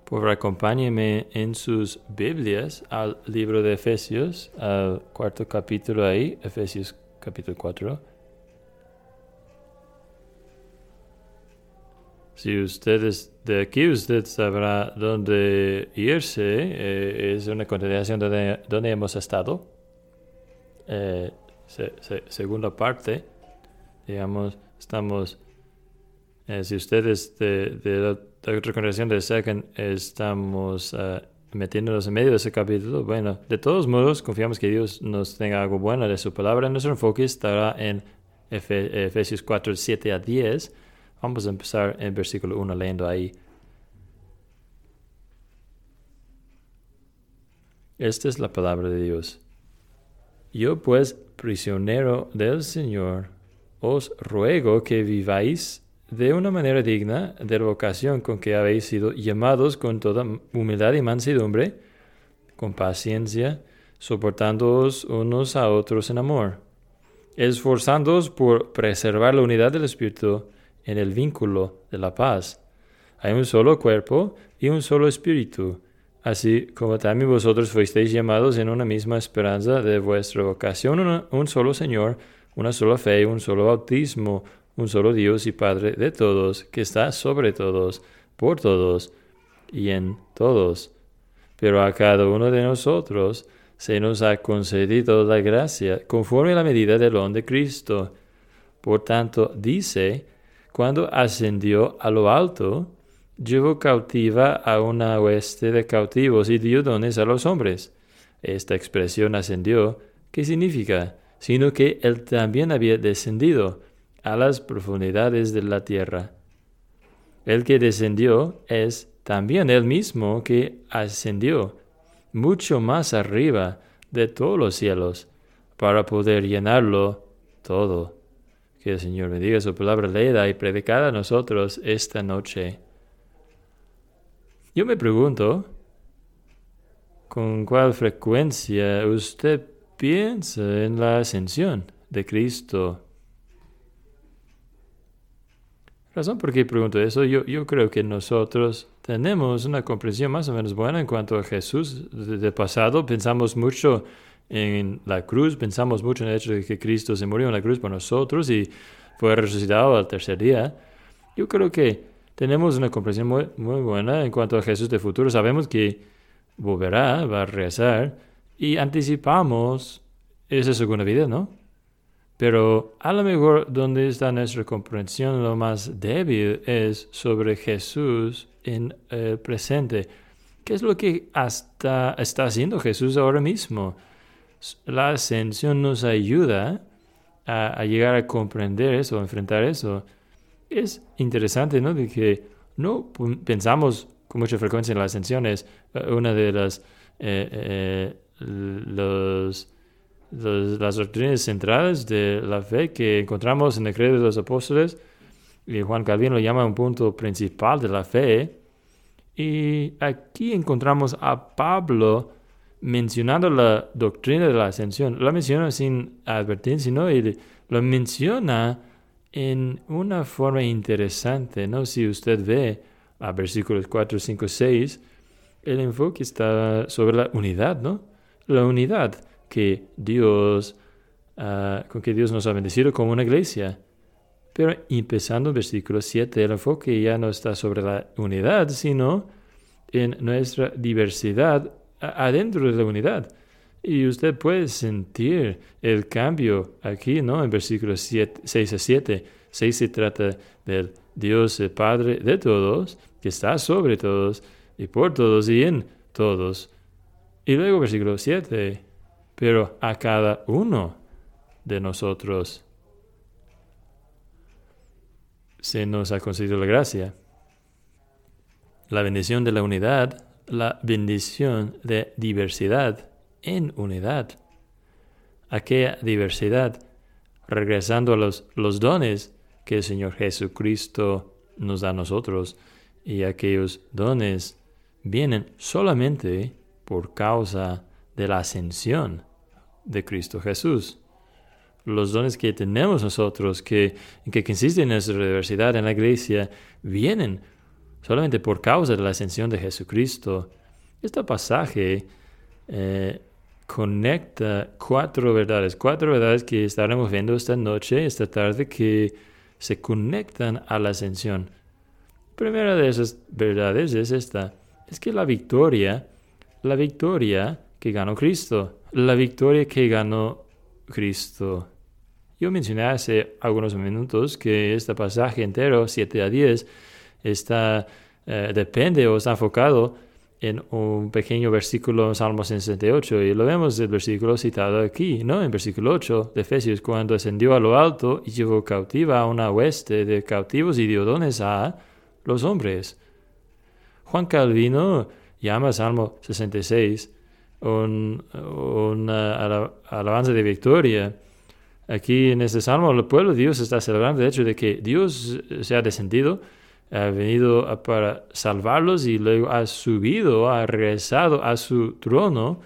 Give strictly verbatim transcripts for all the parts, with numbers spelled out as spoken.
Por favor, acompáñenme en sus Biblias al libro de Efesios, al cuarto capítulo ahí, Efesios capítulo cuatro. Si usted es de aquí, usted sabrá dónde irse. Eh, es una continuación de donde hemos estado. Eh, se, se, segunda parte, digamos, estamos... Eh, si ustedes de, de la, de otra congregación de Second estamos uh, metiéndonos en medio de ese capítulo, bueno, de todos modos, confiamos que Dios nos tenga algo bueno de su palabra. Nuestro enfoque estará en Efe, Efesios cuatro, siete a diez. Vamos a empezar en versículo uno leyendo ahí. Esta es la palabra de Dios. Yo pues, prisionero del Señor, os ruego que viváis de una manera digna de la vocación con que habéis sido llamados, con toda humildad y mansedumbre, con paciencia, soportándoos unos a otros en amor, esforzándoos por preservar la unidad del Espíritu en el vínculo de la paz. Hay un solo cuerpo y un solo Espíritu, así como también vosotros fuisteis llamados en una misma esperanza de vuestra vocación, una, un solo Señor, una sola fe, un solo bautismo, un solo Dios y Padre de todos, que está sobre todos, por todos y en todos. Pero a cada uno de nosotros se nos ha concedido la gracia conforme a la medida del don de Cristo. Por tanto, dice, cuando ascendió a lo alto, llevó cautiva a una hueste de cautivos y dio dones a los hombres. Esta expresión ascendió, ¿qué significa? Sino que él también había descendido a las profundidades de la tierra. El que descendió es también el mismo que ascendió mucho más arriba de todos los cielos, para poder llenarlo todo. Que el Señor bendiga su palabra leída y predicada a nosotros esta noche. Yo me pregunto, ¿con cuál frecuencia usted piensa en la ascensión de Cristo? Razón por qué pregunto eso, yo, yo creo que nosotros tenemos una comprensión más o menos buena en cuanto a Jesús. De pasado pensamos mucho en la cruz, pensamos mucho en el hecho de que Cristo se murió en la cruz por nosotros y fue resucitado al tercer día. Yo creo que tenemos una comprensión muy, muy buena en cuanto a Jesús de futuro. Sabemos que volverá, va a regresar y anticipamos esa segunda vida, ¿no? Pero a lo mejor donde está nuestra comprensión lo más débil es sobre Jesús en el presente. ¿Qué es lo que hasta está haciendo Jesús ahora mismo? La ascensión nos ayuda a, a llegar a comprender eso, a enfrentar eso. Es interesante, ¿no? De que no pensamos con mucha frecuencia en la ascensión. Es una de las... Eh, eh, los... Los, las doctrinas centrales de la fe que encontramos en el credo de los apóstoles, y Juan Calvino lo llama un punto principal de la fe. Y aquí encontramos a Pablo mencionando la doctrina de la ascensión. La menciona sin advertencia, ¿no? Y lo menciona en una forma interesante, ¿no? Si usted ve a versículos cuatro, cinco, seis, el enfoque está sobre la unidad, ¿no? La unidad que Dios, uh, con que Dios nos ha bendecido como una iglesia. Pero empezando en versículo siete, el enfoque ya no está sobre la unidad, sino en nuestra diversidad adentro de la unidad. Y usted puede sentir el cambio aquí, ¿no? En versículos seis a siete. seis se trata del Dios, el Padre de todos, que está sobre todos, y por todos, y en todos. Y luego versículo siete. Pero a cada uno de nosotros se nos ha concedido la gracia, la bendición de la unidad, la bendición de diversidad en unidad. Aquella diversidad, regresando a los, los dones que el Señor Jesucristo nos da a nosotros, y aquellos dones vienen solamente por causa de la ascensión de Cristo Jesús. Los dones que tenemos nosotros, que, que consisten en nuestra diversidad en la iglesia, vienen solamente por causa de la ascensión de Jesucristo. Este pasaje eh, conecta cuatro verdades, cuatro verdades que estaremos viendo esta noche, esta tarde, que se conectan a la ascensión. La primera de esas verdades es esta, es que la victoria, la victoria que ganó Cristo, la victoria que ganó Cristo. Yo mencioné hace algunos minutos que este pasaje entero, siete a diez, está, eh, depende o está enfocado en un pequeño versículo en Salmo sesenta y ocho, y lo vemos el versículo citado aquí, ¿no? En versículo ocho de Efesios, cuando ascendió a lo alto y llevó cautiva a una hueste de cautivos y dio dones a los hombres. Juan Calvino llama Salmo sesenta y seis un, una alabanza de victoria. Aquí en este Salmo el pueblo de Dios está celebrando el hecho de que Dios se ha descendido, ha venido para salvarlos y luego ha subido, ha regresado a su trono.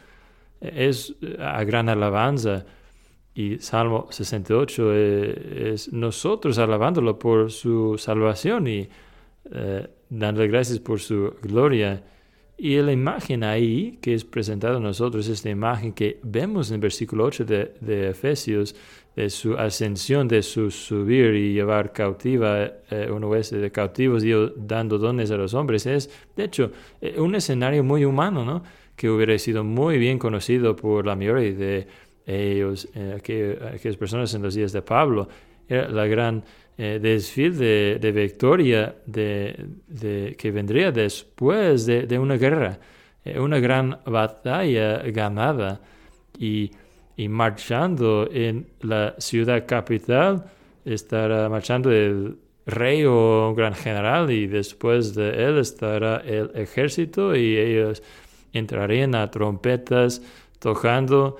Es a gran alabanza. Y Salmo sesenta y ocho es, es nosotros alabándolo por su salvación y eh, dándole gracias por su gloria. Y la imagen ahí que es presentada a nosotros, esta imagen que vemos en el versículo ocho de, de Efesios, de su ascensión, de su subir y llevar cautiva eh, una hueste de cautivos, Dios dando dones a los hombres, es de hecho eh, un escenario muy humano, ¿no? Que hubiera sido muy bien conocido por la mayoría de ellos, eh, aquellas, aquellas personas en los días de Pablo. Era la gran eh, desfile de, de victoria de, de, que vendría después de, de una guerra, eh, una gran batalla ganada, y Y marchando en la ciudad capital, estará marchando el rey o un gran general, y después de él estará el ejército, y ellos entrarían a trompetas tocando,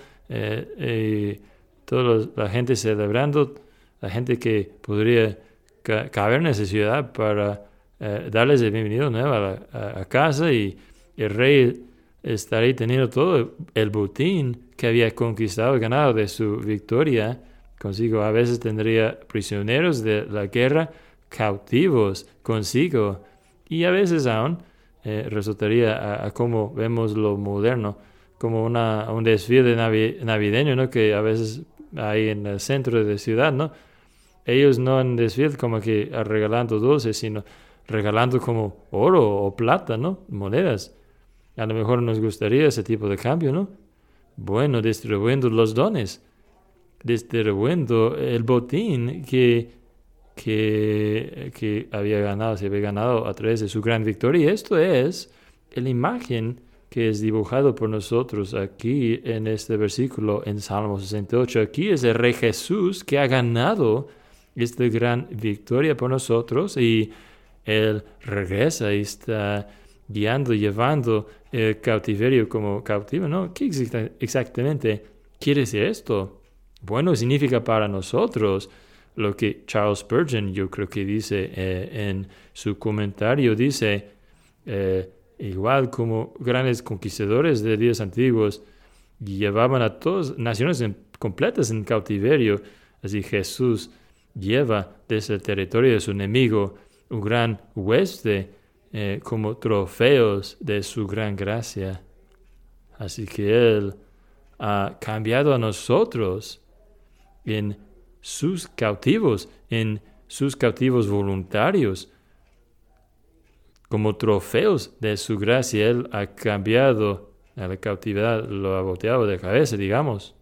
eh, y toda la gente celebrando, la gente que podría ca caber en esa ciudad para eh, darles el bienvenido nuevo a, la, a, a casa, y el rey estaría teniendo todo el botín que había conquistado y ganado de su victoria consigo. A veces tendría prisioneros de la guerra cautivos consigo, y a veces aún eh, resultaría a, a como vemos lo moderno, como una, un desfile navi navideño, ¿no? Que a veces hay en el centro de la ciudad, ¿no? Ellos no en desfile como que regalando dulces, sino regalando como oro o plata, ¿no? Monedas. A lo mejor nos gustaría ese tipo de cambio, ¿no? Bueno, distribuyendo los dones, distribuyendo el botín que, que, que había ganado, se había ganado a través de su gran victoria. Y esto es la imagen que es dibujado por nosotros aquí en este versículo en Salmo sesenta y ocho. Aquí es el Rey Jesús que ha ganado esta gran victoria por nosotros, y Él regresa y está guiando, llevando el cautiverio como cautivo, ¿no? ¿Qué exactamente quiere decir esto? Bueno, significa para nosotros lo que Charles Spurgeon, yo creo que dice eh, en su comentario, dice, eh, igual como grandes conquistadores de días antiguos llevaban a todas naciones en, completas en cautiverio, así Jesús lleva desde el territorio de su enemigo un gran hueste, Eh, como trofeos de su gran gracia. Así que Él ha cambiado a nosotros en sus cautivos, en sus cautivos voluntarios, como trofeos de su gracia. Él ha cambiado a la cautividad, lo ha volteado de cabeza, digamos.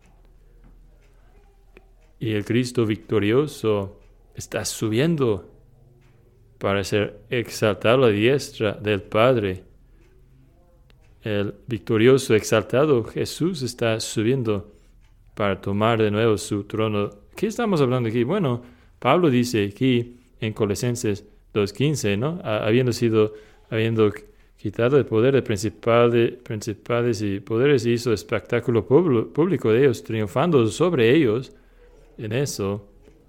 Y el Cristo victorioso está subiendo para ser exaltado a la diestra del Padre. El victorioso, exaltado Jesús está subiendo para tomar de nuevo su trono. ¿Qué estamos hablando aquí? Bueno, Pablo dice aquí en Colosenses dos quince, ¿no? Habiendo sido, habiendo quitado el poder de principales, principales y poderes, hizo espectáculo público de ellos, triunfando sobre ellos en eso.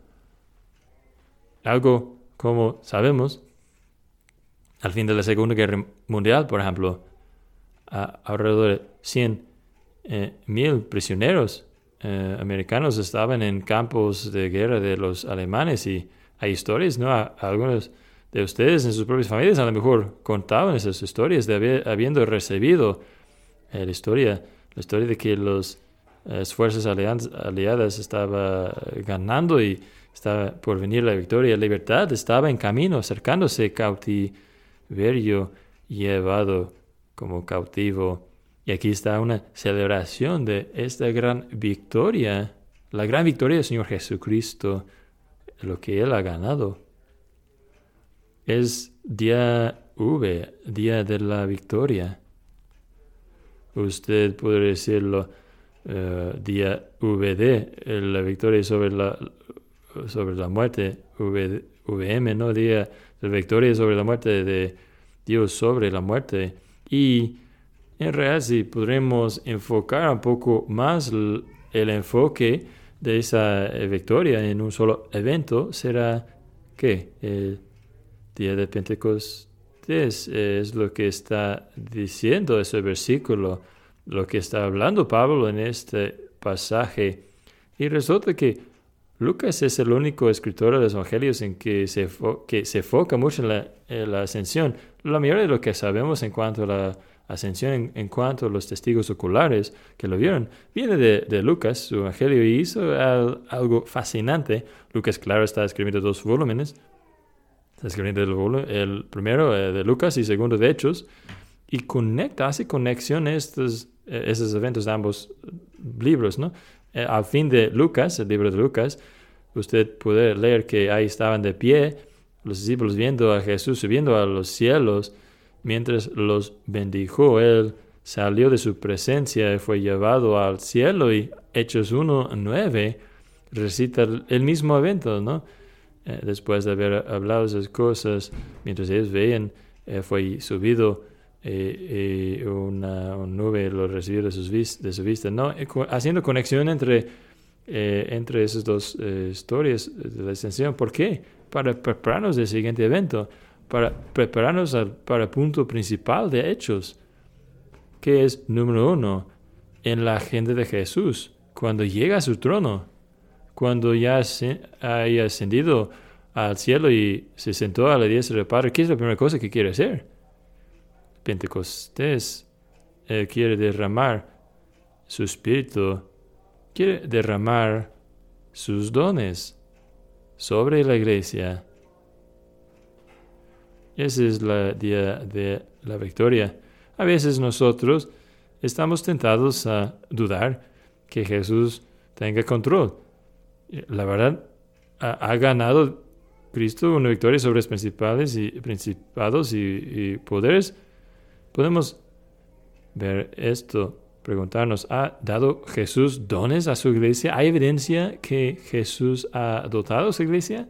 Algo como sabemos, al fin de la Segunda Guerra Mundial, por ejemplo, a, alrededor de cien mil eh, prisioneros eh, americanos estaban en campos de guerra de los alemanes, y hay historias, ¿no? A, algunos de ustedes en sus propias familias a lo mejor contaban esas historias de haber, habiendo recibido eh, la historia, la historia de que las eh, fuerzas aliadas, aliadas estaban ganando y estaba por venir la victoria. La libertad estaba en camino, acercándose, cautiverio llevado como cautivo. Y aquí está una celebración de esta gran victoria, la gran victoria del Señor Jesucristo, lo que Él ha ganado. Es día V, día de la victoria. Usted puede decirlo uh, día V D, la victoria sobre la, sobre la muerte, v, VM, ¿no? Día de la victoria sobre la muerte de Dios sobre la muerte. Y en realidad, si podremos enfocar un poco más el, el enfoque de esa victoria en un solo evento, será ¿qué? El día de Pentecostés es lo que está diciendo ese versículo, lo que está hablando Pablo en este pasaje. Y resulta que Lucas es el único escritor de los evangelios en que se, que se enfoca mucho en la, en la ascensión. La mayoría de lo que sabemos en cuanto a la ascensión, en, en cuanto a los testigos oculares que lo vieron, viene de, de Lucas, su evangelio, y hizo al, algo fascinante. Lucas, claro, está escribiendo dos volúmenes. Está escribiendo el, volumen, el primero eh, de Lucas y segundo de Hechos, y conecta, hace conexión estos, eh, esos eventos de ambos libros, ¿no? Eh, al fin de Lucas, el libro de Lucas, usted puede leer que ahí estaban de pie los discípulos viendo a Jesús subiendo a los cielos mientras los bendijo. Él salió de su presencia y fue llevado al cielo, y Hechos uno nueve recita el mismo evento, ¿no? Eh, después de haber hablado esas cosas, mientras ellos veían, eh, fue subido eh, eh, una, una nube lo recibió de, sus vis, de su vista, ¿no? Eh, co- haciendo conexión entre, eh, entre esas dos eh, historias de la ascensión. ¿Por qué? Para prepararnos del siguiente evento, para prepararnos al, para el punto principal de Hechos, que es, número uno, en la agenda de Jesús, cuando llega a su trono, cuando ya se, haya ascendido al cielo y se sentó a la diestra del Padre. ¿Qué es la primera cosa que quiere hacer? Pentecostés, Él quiere derramar su espíritu, quiere derramar sus dones sobre la iglesia. Ese es el día de la victoria. A veces nosotros estamos tentados a dudar que Jesús tenga control. La verdad, ha, ha ganado Cristo una victoria sobre los principales y principados y, y poderes. Podemos ver esto, preguntarnos, ¿ha dado Jesús dones a su iglesia? ¿Hay evidencia que Jesús ha dotado a su iglesia?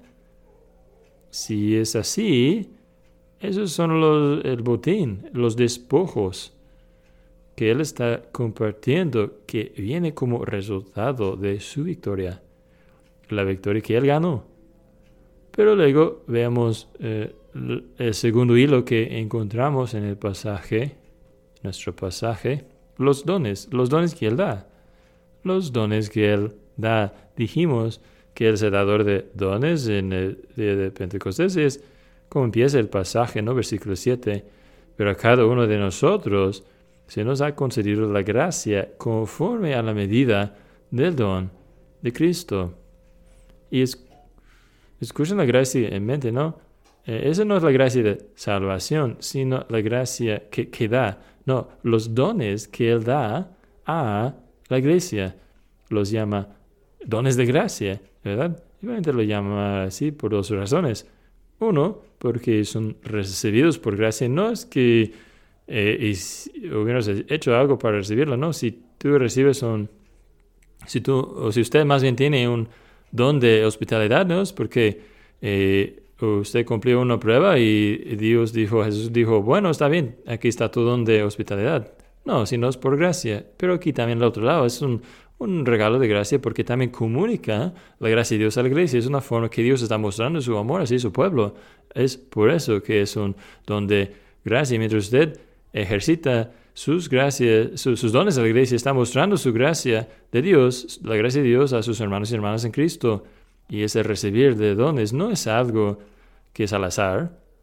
Si es así, esos son los, el botín, los despojos que Él está compartiendo, que viene como resultado de su victoria, la victoria que Él ganó. Pero luego veamos eh, el segundo hilo que encontramos en el pasaje, nuestro pasaje, los dones, los dones que Él da. Los dones que Él da. Dijimos que Él es el dador de dones en el día de Pentecostés. Es como empieza el pasaje, ¿no? Versículo siete. Pero a cada uno de nosotros se nos ha concedido la gracia conforme a la medida del don de Cristo. Y es, escuchen la gracia en mente, ¿no? Eh, esa no es la gracia de salvación, sino la gracia que, que da. No, los dones que Él da a la iglesia los llama dones de gracia, ¿verdad? Obviamente lo llama así por dos razones. Uno, porque son recibidos por gracia. No es que eh, hubieras hecho algo para recibirlo, no. Si tú recibes un, si tú, o si usted más bien tiene un don de hospitalidad, ¿no? Es porque eh, usted cumplió una prueba y Dios dijo, Jesús dijo, bueno, está bien, aquí está tu don de hospitalidad. No, sino es por gracia. Pero aquí también al otro lado es un, un regalo de gracia porque también comunica la gracia de Dios a la iglesia. Es una forma que Dios está mostrando su amor hacia su pueblo. Es por eso que es un don de gracia. Mientras usted ejercita sus gracias, sus, sus dones a la iglesia, está mostrando su gracia de Dios, la gracia de Dios a sus hermanos y hermanas en Cristo. Y ese recibir de dones no es algo que es al azar,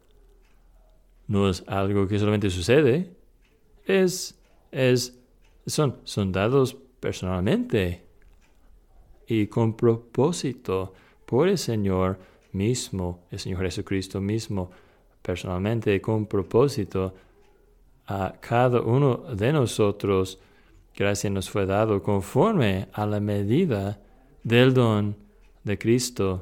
no es algo que solamente sucede, es, es, son, son dados personalmente y con propósito por el Señor mismo, el Señor Jesucristo mismo, personalmente con propósito a cada uno de nosotros. Gracia nos fue dado conforme a la medida del don de Cristo.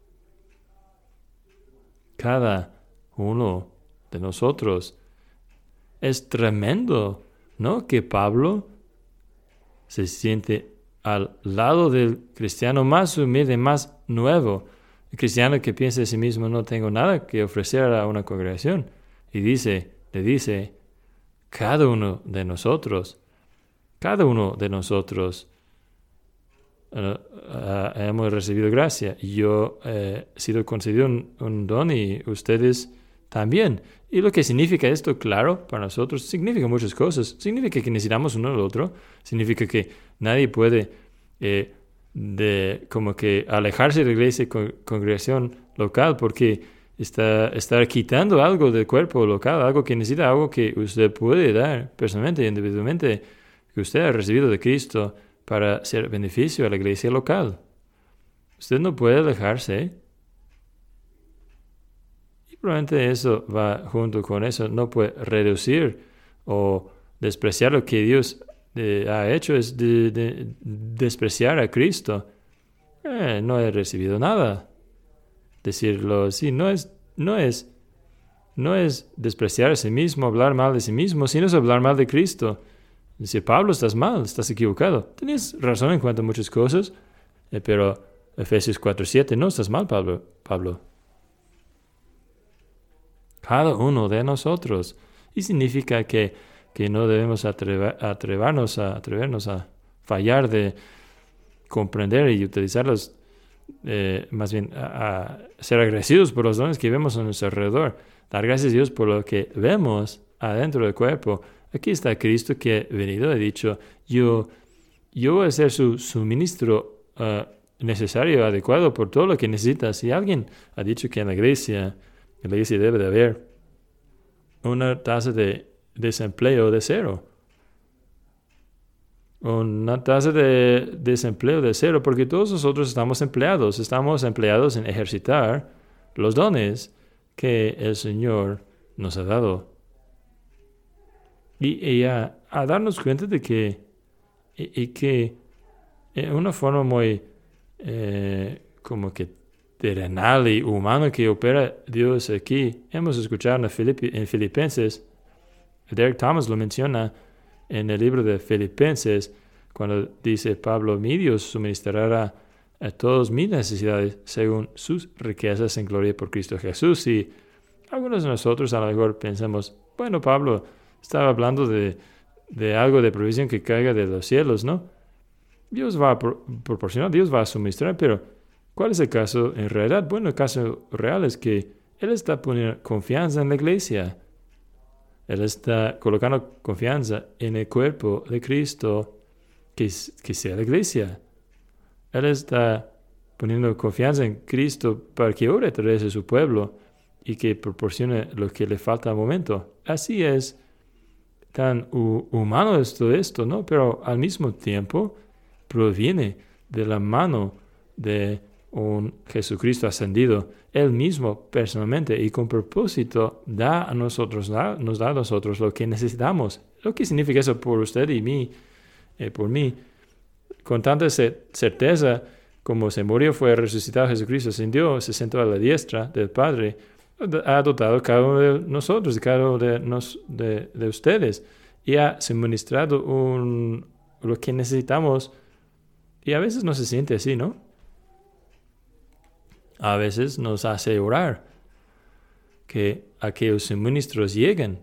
Cada uno de nosotros. Es tremendo, ¿no? Que Pablo se siente al lado del cristiano más humilde, más nuevo. El cristiano que piensa de sí mismo, no tengo nada que ofrecer a una congregación. Y dice, le dice, cada uno de nosotros, cada uno de nosotros uh, uh, hemos recibido gracia. Yo eh, he sido concedido un, un don y ustedes también. Y lo que significa esto, claro, para nosotros, significa muchas cosas. Significa que necesitamos uno al otro. Significa que nadie puede eh, de, como que alejarse de la iglesia y con, congregación local porque está, está quitando algo del cuerpo local, algo que necesita, algo que usted puede dar personalmente, individualmente, que usted ha recibido de Cristo para ser beneficio a la iglesia local. Usted no puede alejarse. Probablemente eso va junto con eso. No puede reducir o despreciar lo que Dios eh, ha hecho. Es de, de, despreciar a Cristo. Eh, no he recibido nada. Decirlo así no es, no es, no es despreciar a sí mismo, hablar mal de sí mismo, sino es hablar mal de Cristo. Decir, Pablo, estás mal, estás equivocado. Tenías razón en cuanto a muchas cosas, eh, pero Efesios cuatro siete, no estás mal, Pablo. Pablo. Cada uno de nosotros. Y significa que, que no debemos atrever, atrevernos, a, atrevernos a fallar de comprender y utilizarlos, eh, más bien a, a ser agradecidos por los dones que vemos a nuestro alrededor. Dar gracias a Dios por lo que vemos adentro del cuerpo. Aquí está Cristo que ha venido y ha dicho, yo, yo voy a ser su suministro uh, necesario, adecuado por todo lo que necesitas. Y alguien ha dicho que en la iglesia... En la iglesia debe de haber una tasa de desempleo de cero. Una tasa de desempleo de cero, porque todos nosotros estamos empleados. Estamos empleados en ejercitar los dones que el Señor nos ha dado. Y, y a, a darnos cuenta de que, y, y que en una forma muy eh, como que terrenal y humano que opera Dios aquí. Hemos escuchado en, Filipi- en Filipenses, Derek Thomas lo menciona en el libro de Filipenses, cuando dice Pablo, mi Dios suministrará a todos mis necesidades según sus riquezas en gloria por Cristo Jesús. Y algunos de nosotros a lo mejor pensamos, bueno, Pablo estaba hablando de, de algo de provisión que caiga de los cielos, ¿no? Dios va a pro- proporcionar, Dios va a suministrar, pero ¿cuál es el caso en realidad? Bueno, el caso real es que Él está poniendo confianza en la iglesia. Él está colocando confianza en el cuerpo de Cristo, que, que sea la iglesia. Él está poniendo confianza en Cristo para que ore a través de su pueblo y que proporcione lo que le falta al momento. Así es, tan hu- humano es todo esto, ¿no? Pero al mismo tiempo proviene de la mano de un Jesucristo ascendido, Él mismo personalmente y con propósito da a nosotros, da, nos da a nosotros lo que necesitamos. Lo que significa eso por usted y mí, eh, por mí, con tanta certeza como se murió, fue resucitado Jesucristo, ascendió, se sentó a la diestra del Padre, ha dotado cada uno de nosotros, de cada uno de, nos, de, de ustedes, y ha suministrado un, lo que necesitamos, y a veces no se siente así, ¿no? A veces nos hace orar que aquellos suministros lleguen.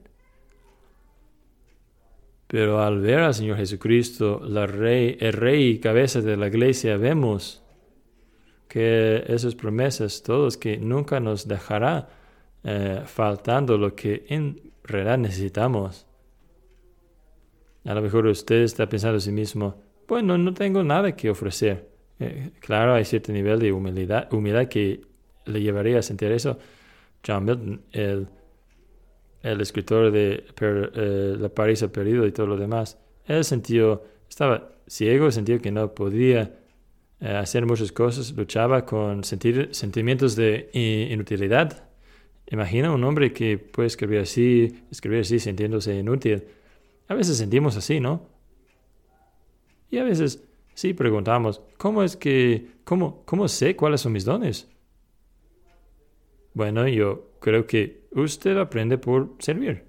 Pero al ver al Señor Jesucristo, la rey, el rey y cabeza de la iglesia, vemos que esas promesas, todos, que nunca nos dejará eh, faltando lo que en realidad necesitamos. A lo mejor usted está pensando a sí mismo, bueno, no tengo nada que ofrecer. Eh, claro, hay cierto nivel de humildad, humildad que le llevaría a sentir eso. John Milton, el, el escritor de per, eh, La Paraíso Perdido y todo lo demás, él sentió, estaba ciego, sentía que no podía eh, hacer muchas cosas, luchaba con sentir, sentimientos de inutilidad. Imagina un hombre que puede escribir así, escribir así sintiéndose inútil. A veces sentimos así, ¿no? Y a veces sí preguntamos, ¿cómo es que, cómo, cómo sé cuáles son mis dones? Bueno, yo creo que usted aprende por servir.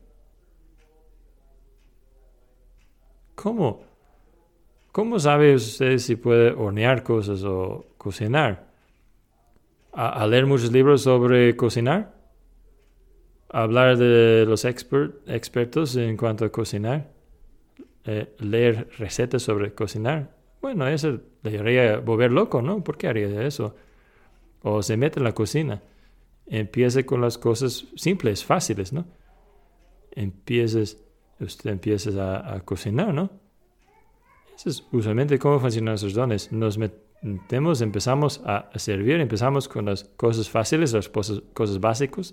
¿Cómo? ¿Cómo sabe usted si puede hornear cosas o cocinar? ¿A, a leer muchos libros sobre cocinar? ¿A hablar de los expert, expertos en cuanto a cocinar? Eh, ¿Leer recetas sobre cocinar? Bueno, eso le haría volver loco, ¿no? ¿Por qué haría eso? O se mete en la cocina. Empiece con las cosas simples, fáciles, ¿no? Empieces, usted empieza a, a cocinar, ¿no? Eso es usualmente cómo funcionan nuestros dones. Nos metemos, empezamos a, a servir, empezamos con las cosas fáciles, las cosas, cosas básicas,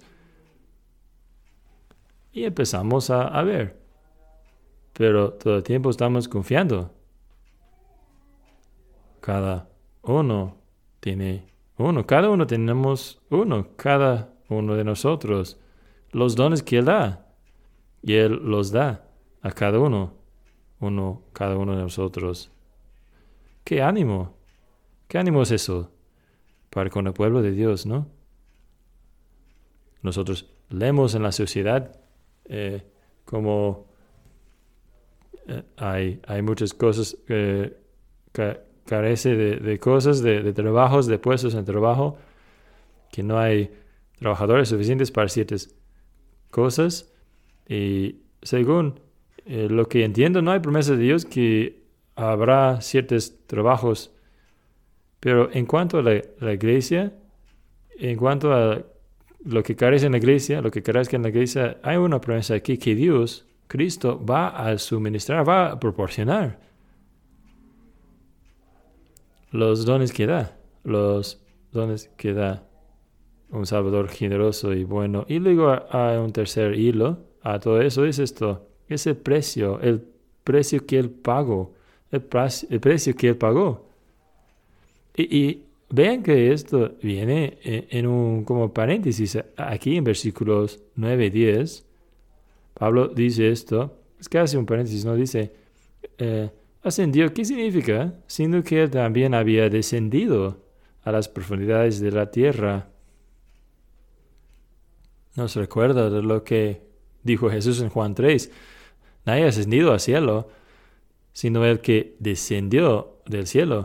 y empezamos a, a ver. Pero todo el tiempo estamos confiando. Cada uno tiene uno, cada uno tenemos uno, cada uno de nosotros. Los dones que Él da, y Él los da a cada uno, uno, cada uno de nosotros. ¡Qué ánimo! ¿Qué ánimo es eso? Para con el pueblo de Dios, ¿no? Nosotros leemos en la sociedad eh, como eh, hay, hay muchas cosas que ca, carece de, de cosas, de, de trabajos, de puestos en trabajo, que no hay trabajadores suficientes para ciertas cosas. Y según eh, lo que entiendo, no hay promesa de Dios que habrá ciertos trabajos. Pero en cuanto a la, la iglesia, en cuanto a lo que carece en la iglesia, lo que carezca en la iglesia, hay una promesa aquí que Dios, Cristo, va a suministrar, va a proporcionar los dones que da, los dones que da un Salvador generoso y bueno. Y luego hay un tercer hilo a todo eso, es esto, ese precio, el precio que Él pagó, el, precio, el precio que Él pagó. Y, y vean que esto viene en, en un como paréntesis aquí en versículos nueve y diez. Pablo dice esto, es casi un paréntesis, no dice, eh, ascendió, ¿qué significa? Siendo que Él también había descendido a las profundidades de la tierra. Nos recuerda de lo que dijo Jesús en Juan tres. Nadie ha ascendido al cielo, sino el que descendió del cielo.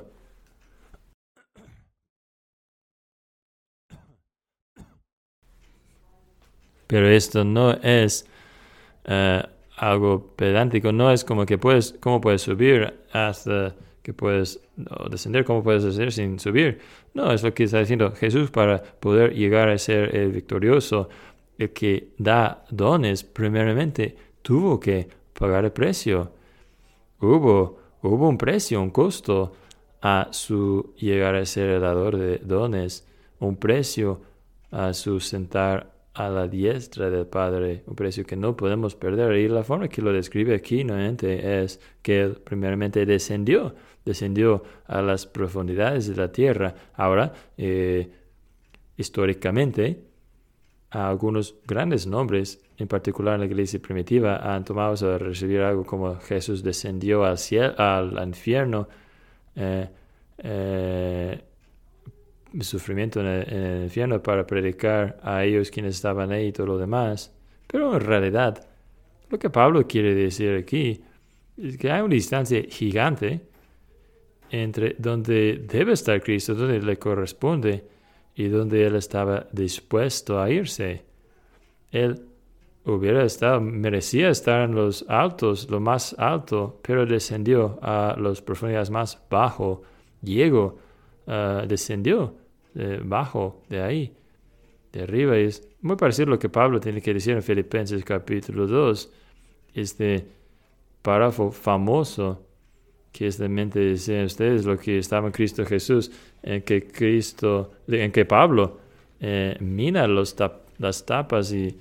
Pero esto no es uh, algo pedántico, no es como que puedes, cómo puedes subir hasta que puedes no, descender, cómo puedes descender sin subir. No, es lo que está diciendo Jesús para poder llegar a ser el victorioso, el que da dones, primeramente tuvo que pagar el precio. Hubo, hubo un precio, un costo a su llegar a ser el dador de dones, un precio a su sentar a la diestra del Padre, un precio que no podemos perder. Y la forma que lo describe aquí nuevamente es que Él primeramente descendió, descendió a las profundidades de la tierra. Ahora, eh, históricamente, algunos grandes nombres, en particular en la iglesia primitiva, han tomado a recibir algo como Jesús descendió al cielo, al infierno, eh, eh, sufrimiento en el, en el infierno para predicar a ellos quienes estaban ahí y todo lo demás. Pero en realidad, lo que Pablo quiere decir aquí es que hay una distancia gigante entre donde debe estar Cristo, donde le corresponde, y donde Él estaba dispuesto a irse. Él hubiera estado, merecía estar en los altos, lo más alto, pero descendió a las profundidades más bajo. Llegó, uh, descendió de bajo, de ahí, de arriba. Y es muy parecido a lo que Pablo tiene que decir en Filipenses capítulo dos, este párrafo famoso que es de mente decían ustedes lo que estaba en Cristo Jesús, en que Cristo, en que Pablo eh, mina los tap, las tapas y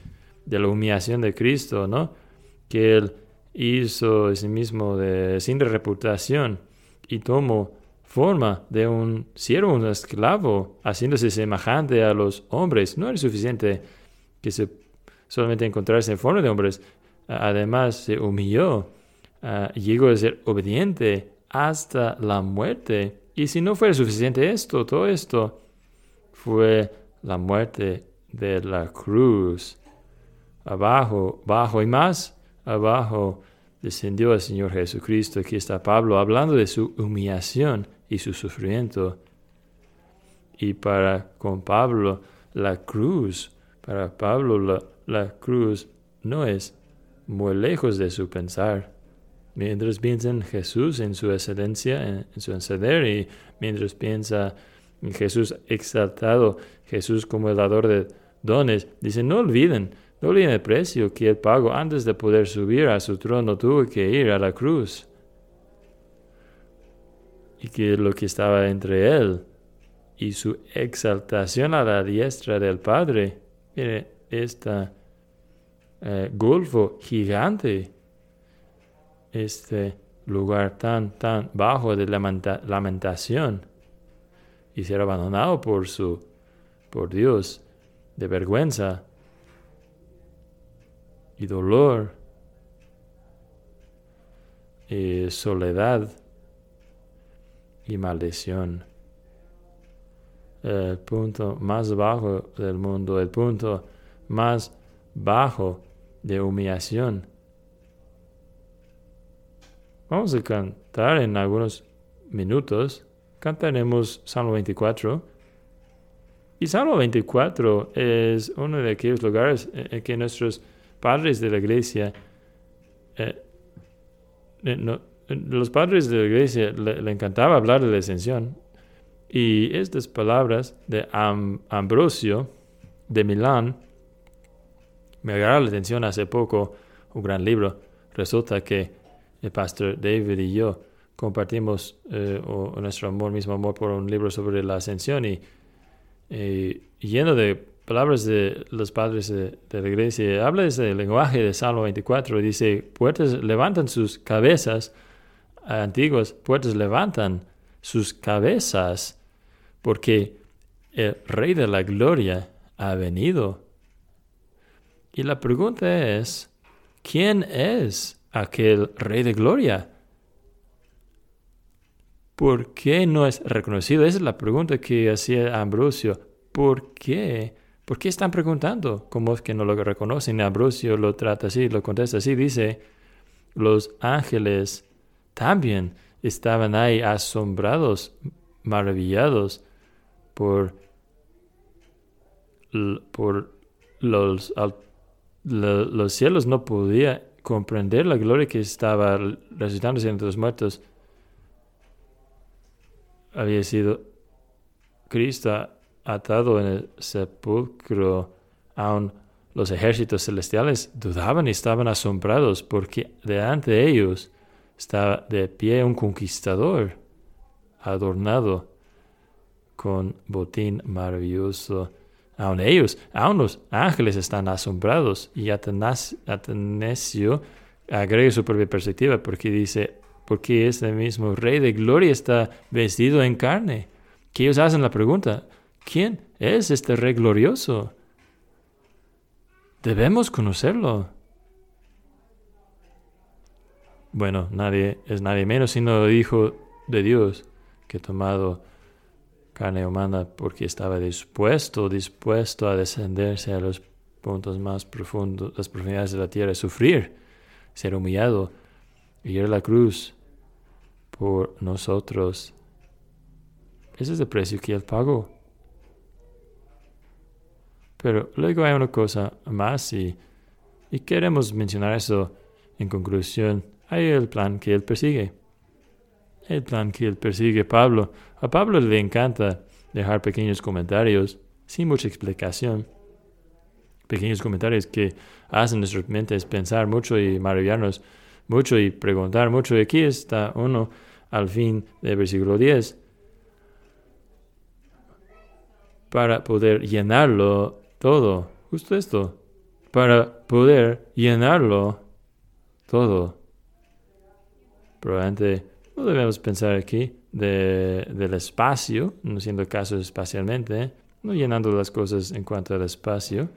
de la humillación de Cristo, ¿no? Que Él hizo a sí mismo de, sin reputación y tomó forma de un siervo, un esclavo, haciéndose semejante a los hombres. No era suficiente que se solamente encontrarse en forma de hombres. Además, se humilló, uh, llegó a ser obediente hasta la muerte. Y si no fuera suficiente esto, todo esto, fue la muerte de la cruz. Abajo, abajo y más abajo descendió el Señor Jesucristo. Aquí está Pablo hablando de su humillación y su sufrimiento. Y para con Pablo, la cruz, para Pablo la, la cruz no es muy lejos de su pensar. Mientras piensa en Jesús, en su excelencia, en, en su exceder, y mientras piensa en Jesús exaltado, Jesús como el dador de dones, dice, no olviden, no olviden el precio que Él pagó antes de poder subir a su trono, tuvo que ir a la cruz. Y que lo que estaba entre Él y su exaltación a la diestra del Padre, mire, este eh, golfo gigante, este lugar tan, tan bajo de lamenta- lamentación, y ser abandonado por su, por Dios, de vergüenza y dolor y soledad y maldición. El punto más bajo del mundo, el punto más bajo de humillación. Vamos a cantar en algunos minutos. Cantaremos Salmo veinticuatro. Y Salmo veinticuatro es uno de aquellos lugares en que nuestros padres de la iglesia, eh, eh, no, los padres de la iglesia le, le encantaba hablar de la ascensión. Y estas palabras de Am, Ambrosio de Milán me agarraron la atención hace poco, un gran libro. Resulta que el pastor David y yo compartimos eh, o, o nuestro amor, mismo amor por un libro sobre la ascensión, y, y lleno de palabras de los padres de, de la iglesia. Habla de ese lenguaje de Salmo veinticuatro. Dice, puertas levantan sus cabezas, antiguas puertas levantan sus cabezas, porque el Rey de la Gloria ha venido. Y la pregunta es, ¿quién es aquel Rey de Gloria? ¿Por qué no es reconocido? Esa es la pregunta que hacía Ambrosio. ¿Por qué? ¿Por qué están preguntando? ¿Cómo es que no lo reconocen? Ambrosio lo trata así, lo contesta así. Dice, los ángeles también estaban ahí asombrados, maravillados por, por los, los cielos. No podía comprender la gloria que estaba resucitándose entre los muertos. Había sido Cristo atado en el sepulcro. Aún los ejércitos celestiales dudaban y estaban asombrados, porque delante de ellos estaba de pie un conquistador adornado con botín maravilloso. Aún ellos, aún los ángeles están asombrados. Y Atanasio agrega su propia perspectiva, porque dice, porque este mismo Rey de Gloria está vestido en carne. Que ellos hacen la pregunta, ¿quién es este Rey glorioso? Debemos conocerlo. Bueno, nadie es nadie menos sino el Hijo de Dios, que ha tomado carne humana, porque estaba dispuesto, dispuesto a descenderse a los puntos más profundos, las profundidades de la tierra, sufrir, ser humillado, y ir a la cruz por nosotros. Ese es el precio que Él pagó. Pero luego hay una cosa más, y, y queremos mencionar eso en conclusión. Hay el plan que Él persigue. El plan que Él persigue. Pablo, a Pablo le encanta dejar pequeños comentarios sin mucha explicación. Pequeños comentarios que hacen nuestras mentes pensar mucho y maravillarnos mucho y preguntar mucho. Y aquí está uno al fin del versículo diez. Para poder llenarlo todo. Justo esto. para poder llenarlo todo. Probablemente no debemos pensar aquí de, del espacio, no siendo caso espacialmente, no llenando las cosas en cuanto al espacio,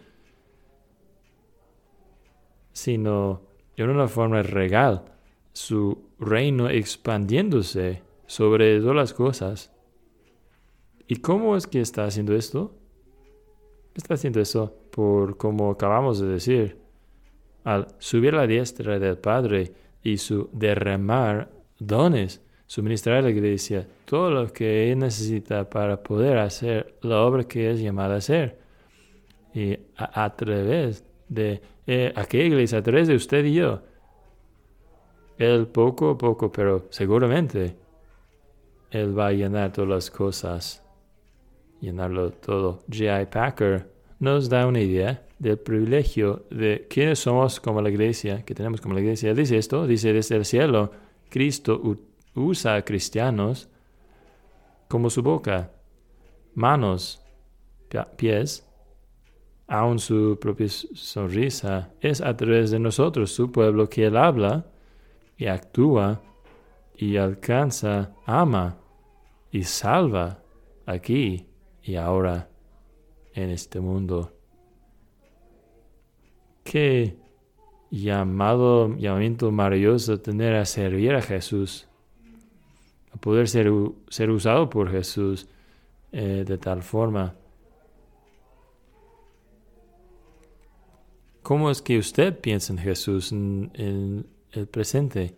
sino en una forma real, su reino expandiéndose sobre todas las cosas. ¿Y cómo es que está haciendo esto? Está haciendo eso por, como acabamos de decir, al subir a la diestra del Padre y su derramar dones, suministrar a la iglesia todo lo que él necesita para poder hacer la obra que es llamada a hacer. Y a, a través de eh, aquella iglesia, a través de usted y yo, él poco a poco, pero seguramente, él va a llenar todas las cosas, llenarlo todo. J I Packer nos da una idea del privilegio de quiénes somos como la iglesia, que tenemos como la iglesia. Él dice esto, dice desde el cielo, Cristo usa a cristianos como su boca, manos, pies, aun su propia sonrisa. Es a través de nosotros, su pueblo, que él habla y actúa y alcanza, ama y salva aquí y ahora en este mundo. Qué llamado, llamamiento maravilloso tener a servir a Jesús, a poder ser, ser usado por Jesús eh, de tal forma. ¿Cómo es que usted piensa en Jesús en, en el presente?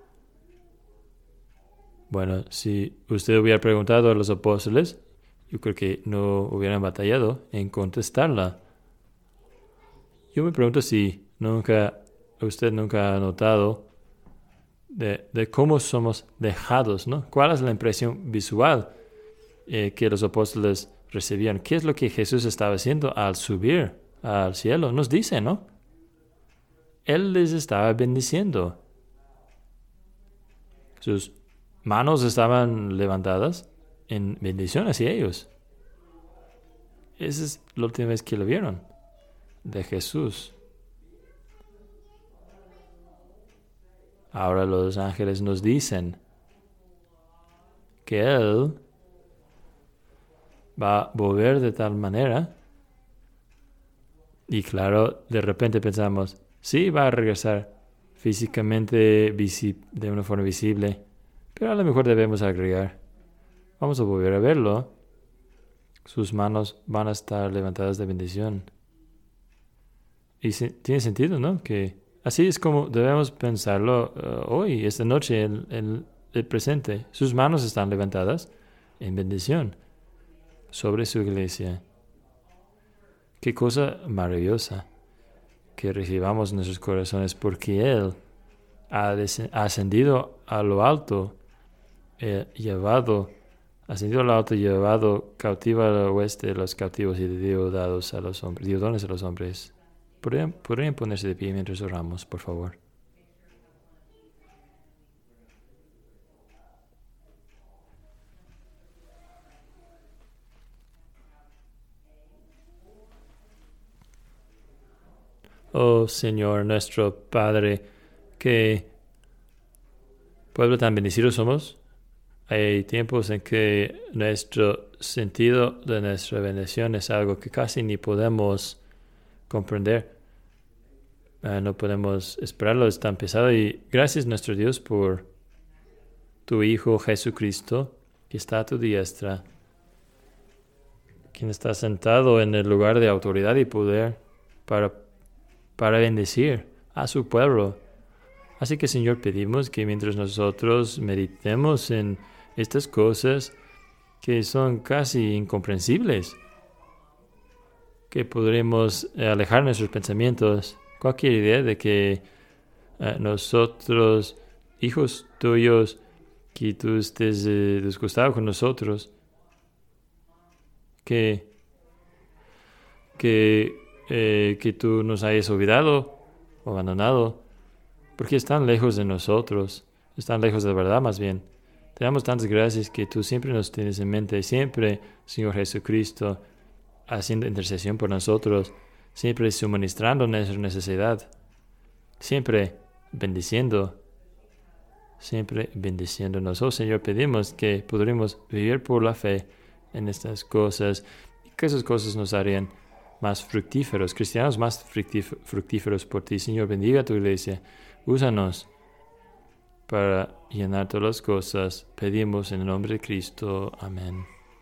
Bueno, si usted hubiera preguntado a los apóstoles, yo creo que no hubieran batallado en contestarla. Yo me pregunto si nunca, usted nunca ha notado de, de cómo somos dejados, ¿no? ¿Cuál es la impresión visual eh, que los apóstoles recibían? ¿Qué es lo que Jesús estaba haciendo al subir al cielo? Nos dice, ¿no? Él les estaba bendiciendo. Sus manos estaban levantadas en bendición hacia ellos. Esa es la última vez que lo vieron de Jesús. Ahora los ángeles nos dicen que Él va a volver de tal manera. Y claro, de repente pensamos, sí, va a regresar físicamente de una forma visible, pero a lo mejor debemos agregar, vamos a volver a verlo. Sus manos van a estar levantadas de bendición. Y se, tiene sentido, ¿no? Que así es como debemos pensarlo uh, hoy, esta noche, en, en el presente. Sus manos están levantadas en bendición sobre su iglesia. Qué cosa maravillosa que recibamos en nuestros corazones, porque Él ha, ha ascendido a lo alto, eh, llevado, ascendido a lo alto, llevado cautivo al oeste de los cautivos y dio dados a los hombres, dio dones a los hombres. ¿Podrían, podrían ponerse de pie mientras oramos, por favor? Oh Señor, nuestro Padre, qué pueblo tan bendecido somos. Hay tiempos en que nuestro sentido de nuestra bendición es algo que casi ni podemos comprender. Uh, no podemos esperarlo, es tan pesado. Y gracias, nuestro Dios, por tu Hijo Jesucristo, que está a tu diestra, quien está sentado en el lugar de autoridad y poder para para bendecir a su pueblo. Así que, Señor, pedimos que mientras nosotros meditemos en estas cosas que son casi incomprensibles, que podremos alejar nuestros pensamientos, cualquier idea de que uh, nosotros, hijos tuyos, que tú estés eh, disgustado con nosotros, que, que Eh, que tú nos hayas olvidado o abandonado, porque están lejos de nosotros, están lejos de la verdad más bien. Te damos tantas gracias que tú siempre nos tienes en mente, siempre, Señor Jesucristo, haciendo intercesión por nosotros, siempre suministrando nuestra necesidad, siempre bendiciendo, siempre bendiciéndonos. Oh Señor, pedimos que podremos vivir por la fe en estas cosas y que esas cosas nos harían más fructíferos, cristianos más fructíf- fructíferos por ti. Señor, bendiga a tu iglesia. Úsanos para llenar todas las cosas. Pedimos en el nombre de Cristo. Amén.